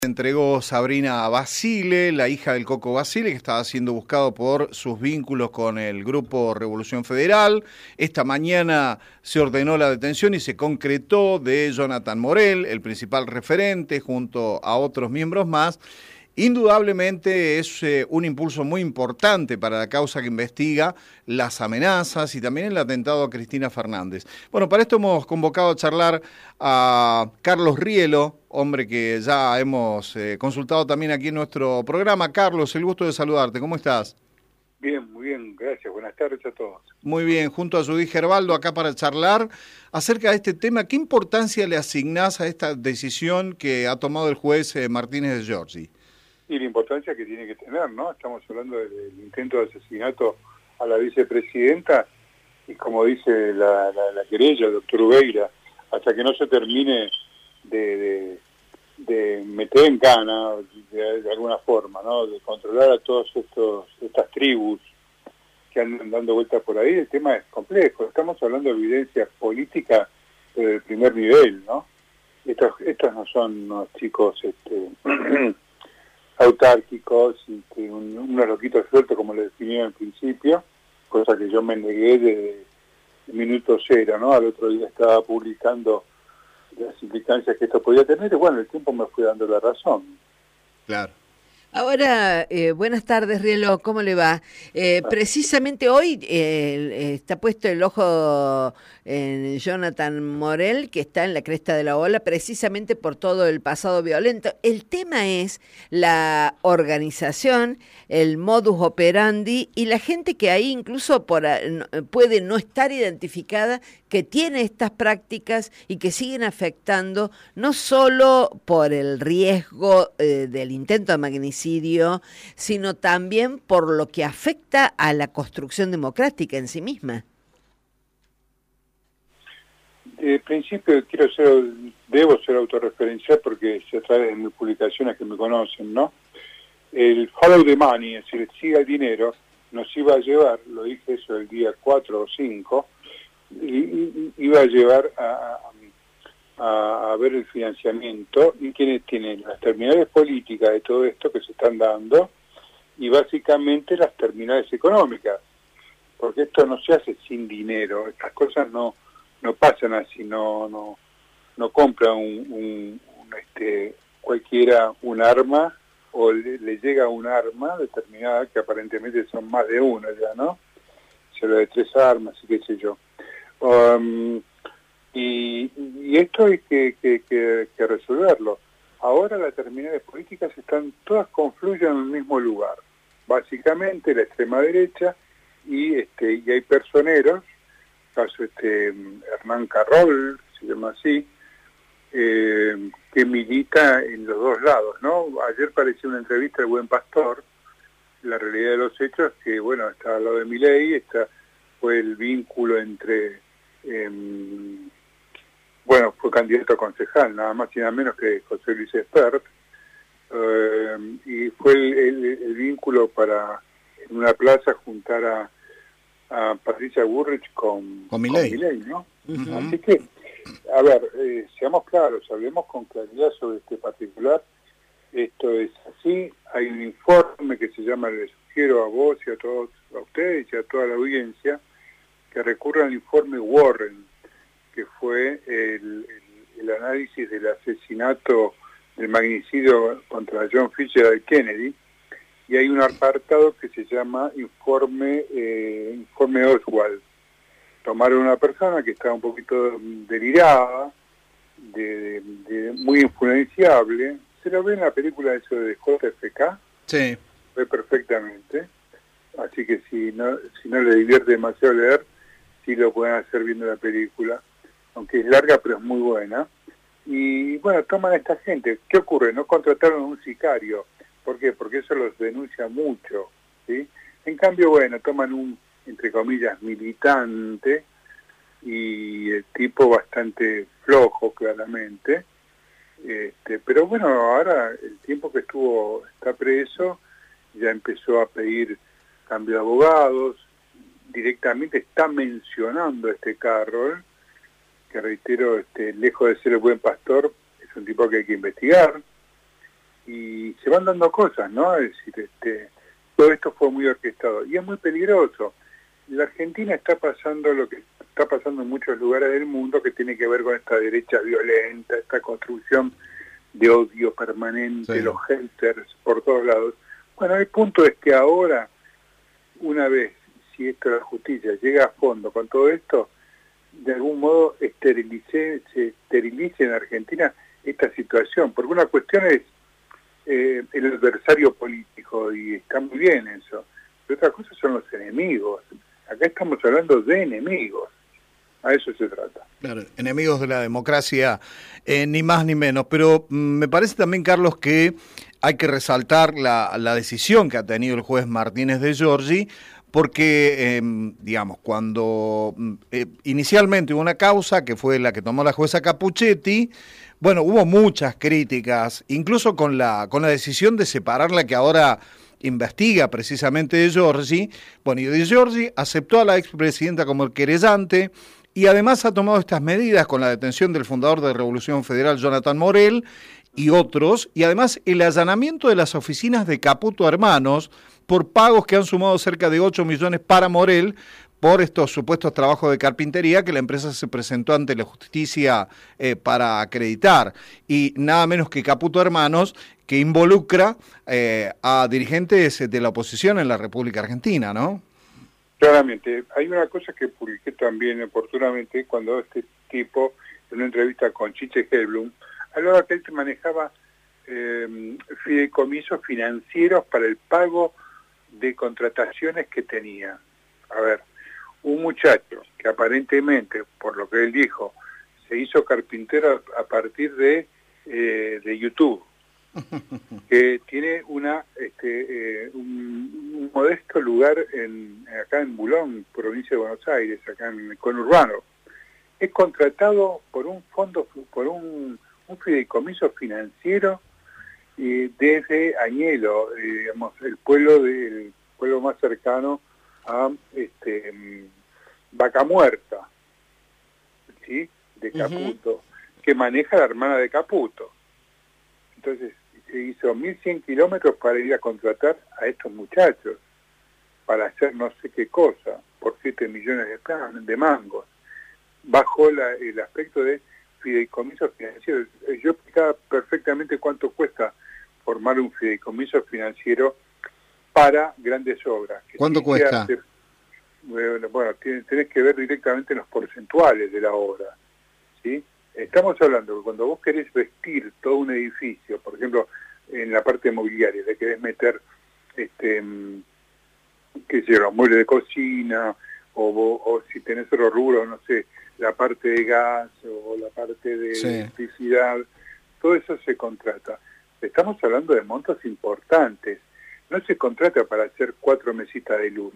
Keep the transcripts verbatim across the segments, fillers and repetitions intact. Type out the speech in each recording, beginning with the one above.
Entregó Sabrina Basile, la hija del Coco Basile, que estaba siendo buscado por sus vínculos con el Grupo Revolución Federal. Esta mañana se ordenó la detención y se concretó de Jonathan Morel, el principal referente, junto a otros miembros más. Indudablemente es eh, un impulso muy importante para la causa que investiga las amenazas y también el atentado a Cristina Fernández. Bueno, para esto hemos convocado a charlar a Carlos Rielo, hombre que ya hemos eh, consultado también aquí en nuestro programa. Carlos, el gusto de saludarte. ¿Cómo estás? Bien, muy bien, gracias. Buenas tardes a todos. Muy bien, junto a Judith Gerbaldo acá para charlar acerca de este tema. ¿Qué importancia le asignás a esta decisión que ha tomado el juez eh, Martínez de Giorgi? Y la importancia que tiene que tener, ¿no? Estamos hablando del intento de asesinato a la vicepresidenta y como dice la, la, la querella, el doctor Ubeira, hasta que no se termine de, de, de meter en cana, de, de alguna forma, ¿no? De controlar a todas estas tribus que andan dando vueltas por ahí, el tema es complejo. Estamos hablando de evidencia política del primer nivel, ¿no? Estos, estos no son unos chicos... este autárquicos y que un, unos loquitos sueltos como le definieron al principio, cosa que yo me negué de, de minuto cero, ¿no? Al otro día estaba publicando las implicancias que esto podía tener y bueno, el tiempo me fue dando la razón. Claro. Ahora, eh, buenas tardes, Rielo, ¿cómo le va? Eh, precisamente hoy eh, está puesto el ojo en Jonathan Morel, que está en la cresta de la ola, precisamente por todo el pasado violento. El tema es la organización, el modus operandi y la gente que ahí incluso por, puede no estar identificada, que tiene estas prácticas y que siguen afectando no solo por el riesgo eh, del intento de magnicidio, sino también por lo que afecta a la construcción democrática en sí misma. De principio quiero ser, debo ser autorreferencial porque se a través de mis publicaciones que me conocen, ¿no? El follow the money, es decir, siga el dinero, nos iba a llevar, lo dije eso el día cuatro o cinco, y iba a llevar a, a, a ver el financiamiento y quienes tienen las terminales políticas de todo esto que se están dando y básicamente las terminales económicas, porque esto no se hace sin dinero, estas cosas no no pasan así, no no no compra un, un, un este cualquiera un arma o le, le llega un arma determinada que aparentemente son más de una ya, ¿no? Se lo de tres armas y qué sé yo. Um, y, y esto hay que, que, que, que resolverlo. Ahora las terminales políticas están todas confluyen en el mismo lugar, básicamente la extrema derecha y este y hay personeros, caso este Hernán Carroll, se llama así, eh, que milita en los dos lados, ¿no? Ayer pareció una entrevista del Buen Pastor, la realidad de los hechos que bueno está al lado de Milei, está fue el vínculo entre Eh, bueno, fue candidato a concejal, nada más y nada menos que José Luis Espert, eh, y fue el, el, el vínculo para en una plaza juntar a, a Patricia Bullrich con, con Milei, ¿no? Uh-huh. Así que, a ver, eh, seamos claros, hablemos con claridad sobre este particular. Esto es así, hay un informe que se llama, les sugiero a vos y a todos, a ustedes y a toda la audiencia, que recurra al informe Warren, que fue el, el, el análisis del asesinato, del magnicidio contra John Fitzgerald Kennedy, y hay un apartado que se llama informe eh, informe Oswald. Tomaron una persona que estaba un poquito delirada, de, de, de, muy influenciable, se lo ve en la película eso de J F K, sí, ve perfectamente, así que si no, si no le divierte demasiado leer, sí lo pueden hacer viendo la película, aunque es larga pero es muy buena. Y bueno, toman a esta gente. ¿Qué ocurre? No contrataron a un sicario. ¿Por qué? Porque eso los denuncia mucho, ¿sí? En cambio, bueno, toman un, entre comillas, militante y el tipo bastante flojo, claramente. Este, pero bueno, ahora el tiempo que estuvo, está preso, ya empezó a pedir cambio de abogados, directamente está mencionando a este Carroll, que reitero, este, lejos de ser el buen pastor, es un tipo que hay que investigar, y se van dando cosas, ¿no? Es decir, este, todo esto fue muy orquestado y es muy peligroso. La Argentina está pasando lo que está pasando en muchos lugares del mundo, que tiene que ver con esta derecha violenta, esta construcción de odio permanente, sí. Los haters por todos lados. Bueno, el punto es que ahora, una vez, si esto de la justicia llega a fondo con todo esto, de algún modo esterilice, se esterilice en Argentina esta situación, porque una cuestión es eh, el adversario político, y está muy bien eso, pero otra cosa son los enemigos. Acá estamos hablando de enemigos, a eso se trata. Claro, enemigos de la democracia, eh, ni más ni menos, pero mm, me parece también, Carlos, que hay que resaltar la, la decisión que ha tenido el juez Martínez de Giorgi, porque, eh, digamos, cuando eh, inicialmente hubo una causa, que fue la que tomó la jueza Capuchetti, bueno, hubo muchas críticas, incluso con la, con la decisión de separarla que ahora investiga precisamente de Giorgi. Bueno, y de Giorgi aceptó a la expresidenta como el querellante, y además ha tomado estas medidas con la detención del fundador de Revolución Federal, Jonathan Morel, y otros, y además el allanamiento de las oficinas de Caputo Hermanos por pagos que han sumado cerca de ocho millones para Morel por estos supuestos trabajos de carpintería que la empresa se presentó ante la justicia eh, para acreditar. Y nada menos que Caputo Hermanos, que involucra eh, a dirigentes de la oposición en la República Argentina, ¿no? Claramente. Hay una cosa que publiqué también oportunamente cuando este tipo, en una entrevista con Chiche Hellblum, hablaba que él manejaba eh, fideicomisos financieros para el pago de contrataciones que tenía. A ver, un muchacho que aparentemente, por lo que él dijo, se hizo carpintero a partir de, eh, de YouTube, que tiene una este, eh, un, un modesto lugar en acá en Bulón, provincia de Buenos Aires, acá en el conurbano, es contratado por un fondo, por un, un fideicomiso financiero eh, desde Añelo, eh, digamos, el pueblo del pueblo más cercano a este Vaca Muerta, ¿sí? De Caputo, uh-huh. que maneja la hermana de Caputo. Entonces se hizo mil cien kilómetros para ir a contratar a estos muchachos para hacer no sé qué cosa por siete millones de, plan, de mangos, bajo la, el aspecto de fideicomisos financieros. Yo explicaba perfectamente cuánto cuesta formar un fideicomiso financiero para grandes obras. ¿Cuánto cuesta? Hacer, bueno, bueno, tenés que ver directamente los porcentuales de la obra, ¿sí? Estamos hablando que cuando vos querés vestir todo un edificio, por ejemplo, en la parte mobiliaria, le querés meter, este, qué sé yo, los muebles de cocina, o, o, o si tenés otro rubro, no sé, la parte de gas, o la parte de sí. electricidad, todo eso se contrata. Estamos hablando de montos importantes. No se contrata para hacer cuatro mesitas de luz.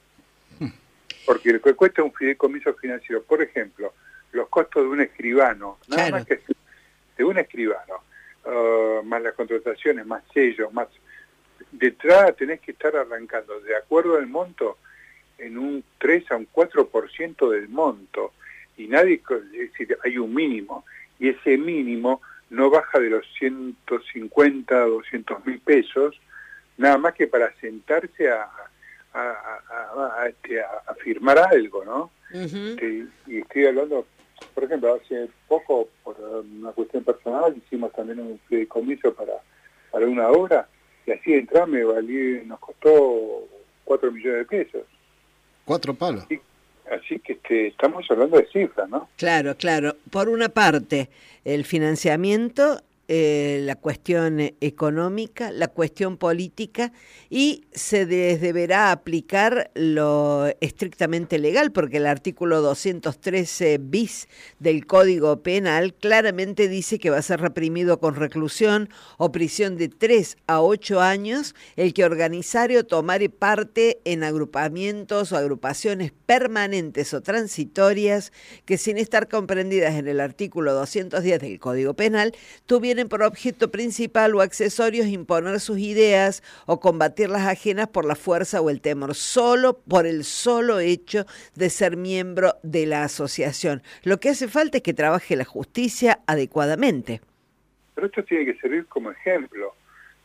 Porque lo que cuesta un fideicomiso financiero, por ejemplo, los costos de un escribano, nada claro. más que de un escribano, uh, más las contrataciones, más sellos, más... Detrás tenés que estar arrancando, de acuerdo al monto, en un tres a un cuatro por ciento del monto. Y nadie, es decir, hay un mínimo. Y ese mínimo no baja de los ciento cincuenta, doscientos mil pesos, nada más que para sentarse a, a, a, a, a, este, a firmar algo, ¿no? Uh-huh. Este, y estoy hablando, por ejemplo, hace poco, por una cuestión personal, hicimos también un fideicomiso para, para una obra, y así de entrar me valí, nos costó cuatro millones de pesos. Cuatro palos. Así, así que este, estamos hablando de cifras, ¿no? Claro, claro. Por una parte, el financiamiento, eh, la cuestión económica, la cuestión política, y se les deberá aplicar lo estrictamente legal, porque el artículo doscientos trece bis del Código Penal claramente dice que va a ser reprimido con reclusión o prisión de tres a ocho años el que organizare o tomare parte en agrupamientos o agrupaciones permanentes o transitorias que, sin estar comprendidas en el artículo doscientos diez del Código Penal, tuvieran por objeto principal o accesorios imponer sus ideas o combatir las ajenas por la fuerza o el temor, solo por el solo hecho de ser miembro de la asociación. Lo que hace falta es que trabaje la justicia adecuadamente. Pero esto tiene que servir como ejemplo.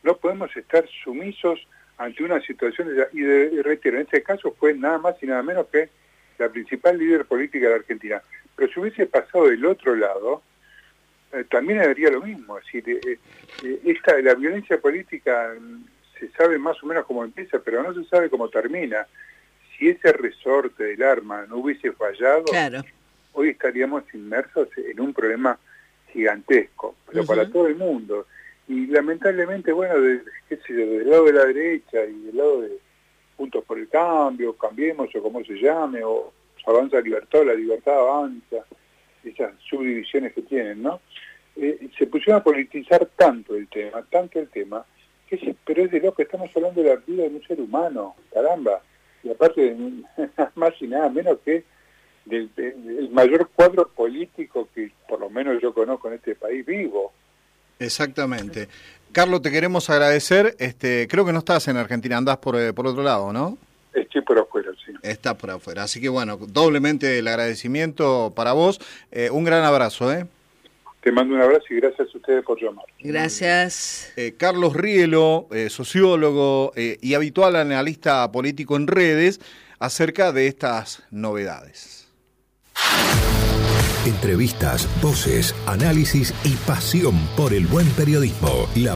no podemos estar sumisos ante una situación, de, y, de, y reitero, en este caso fue nada más y nada menos que la principal líder política de Argentina. Pero si hubiese pasado del otro lado, eh, también haría lo mismo. Es decir, eh, eh, esta, la violencia política se sabe más o menos cómo empieza, pero no se sabe cómo termina. Si ese resorte del arma no hubiese fallado, claro, hoy estaríamos inmersos en un problema gigantesco, pero uh-huh. para todo el mundo. Y lamentablemente, bueno, de, qué sé yo, del lado de la derecha y del lado de Juntos por el Cambio, Cambiemos o como se llame, o Avanza Libertad, la Libertad Avanza, esas subdivisiones que tienen, ¿no? Eh, se pusieron a politizar tanto el tema, tanto el tema, que sí, pero es de lo que estamos hablando de la vida de un ser humano, caramba. Y aparte, de, más y nada menos que del, del mayor cuadro político que por lo menos yo conozco en este país vivo. Exactamente. Carlos, te queremos agradecer. Este, creo que no estás en Argentina, andás por, por otro lado, ¿no? Estoy por afuera, sí. Estás por afuera. Así que bueno, doblemente el agradecimiento para vos. Eh, un gran abrazo, ¿eh? Te mando un abrazo y gracias a ustedes por llamar. Gracias. Eh, Carlos Rielo, eh, sociólogo eh, y habitual analista político en redes, acerca de estas novedades. Entrevistas, voces, análisis y pasión por el buen periodismo. La